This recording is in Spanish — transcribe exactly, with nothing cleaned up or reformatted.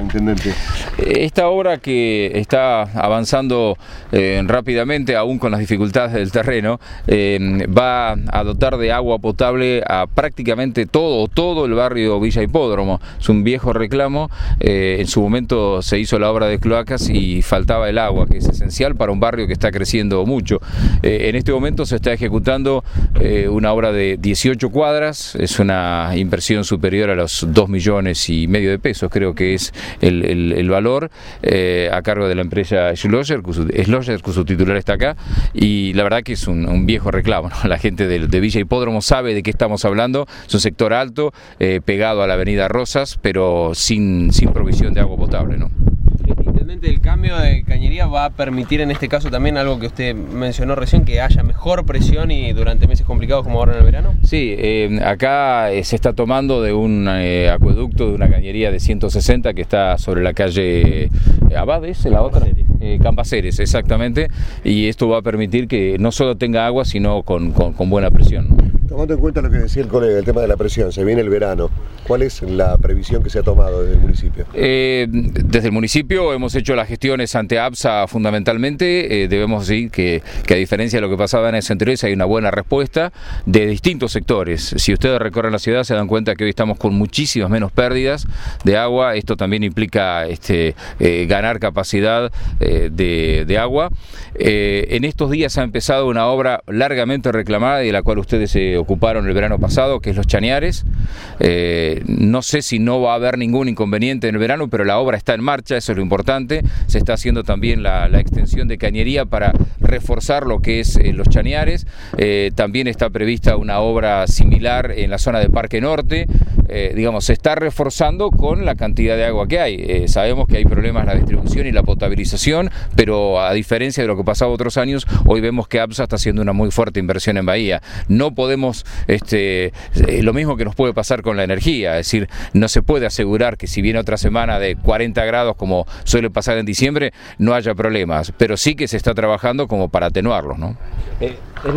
intendente? Esta obra que está avanzando eh, rápidamente, aún con las dificultades del terreno, eh, va a dotar de agua potable a prácticamente todo, todo el barrio Villa Hipódromo. Es un viejo reclamo, eh, en su momento se hizo la obra de cloacas y faltaba el agua, que es esencial para un barrio que está creciendo mucho. Eh, en este momento se está ejecutando eh, una obra de dieciocho cuadras, es una inversión superior a los dos millones y medio de pesos, creo que es el, el, el valor, eh, a cargo de la empresa Schlosser, Schlosser, que su titular está acá, y la verdad que es un, un viejo reclamo, ¿no? La gente de, de Villa Hipódromo sabe de qué estamos hablando, es un sector alto, eh, pegado a la avenida Rosas, pero sin, sin provisión de agua potable, ¿no? Intendente, el cambio de cañería va a permitir en este caso también algo que usted mencionó recién, que haya mejor presión y durante meses complicados como ahora en el verano. Sí, eh, acá eh, se está tomando de un eh, acueducto, de una cañería de ciento sesenta que está sobre la calle eh, Abades, la otra, eh, Campaceres, exactamente, y esto va a permitir que no solo tenga agua, sino con, con, con buena presión, ¿no? Tomando en cuenta lo que decía el colega, el tema de la presión, se viene el verano, ¿cuál es la previsión que se ha tomado desde el municipio? Eh, desde el municipio hemos hecho las gestiones ante APSA fundamentalmente, eh, debemos decir que, que a diferencia de lo que pasaba en años anteriores hay una buena respuesta de distintos sectores. Si ustedes recorren la ciudad se dan cuenta que hoy estamos con muchísimas menos pérdidas de agua, esto también implica este, eh, ganar capacidad eh, de, de agua. Eh, en estos días ha empezado una obra largamente reclamada y de la cual ustedes se ocuparon el verano pasado, que es Los Chañares. Eh, no sé si no va a haber ningún inconveniente en el verano, pero la obra está en marcha, eso es lo importante. Se está haciendo también la, la extensión de cañería para reforzar lo que es eh, Los Chañares. Eh, también está prevista una obra similar en la zona de Parque Norte. Eh, digamos, se está reforzando con la cantidad de agua que hay. Eh, sabemos que hay problemas en la distribución y la potabilización, pero a diferencia de lo que pasaba otros años, hoy vemos que APSA está haciendo una muy fuerte inversión en Bahía. No podemos Este, eh, lo mismo que nos puede pasar con la energía, es decir, no se puede asegurar que si viene otra semana de cuarenta grados como suele pasar en diciembre, no haya problemas, pero sí que se está trabajando como para atenuarlos, ¿no? Eh,